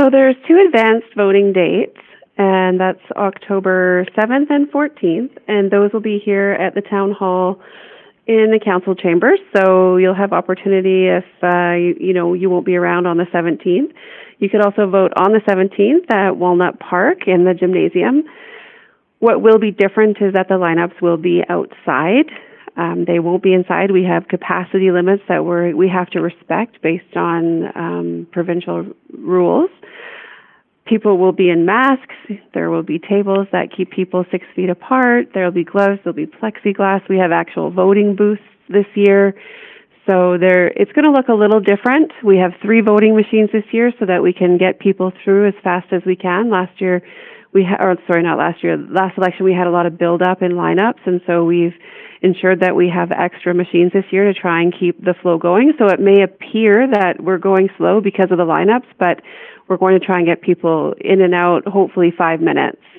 So there's two advanced voting dates, and that's October 7th and 14th, and those will be here at the Town Hall in the council chambers. So you'll have opportunity if you won't be around on the 17th. You could also vote on the 17th at Walnut Park in the gymnasium. What will be different is that the lineups will be outside. They won't be inside. We have capacity limits that we have to respect based on provincial rules. People will be in masks. There will be tables that keep people 6 feet apart. There will be gloves. There will be plexiglass. We have actual voting booths this year. So it's going to look a little different. We have 3 voting machines this year so that we can get people through as fast as we can. Last election we had a lot of build-up in lineups, and so we've ensured that we have extra machines this year to try and keep the flow going. So it may appear that we're going slow because of the lineups, but we're going to try and get people in and out, hopefully 5 minutes.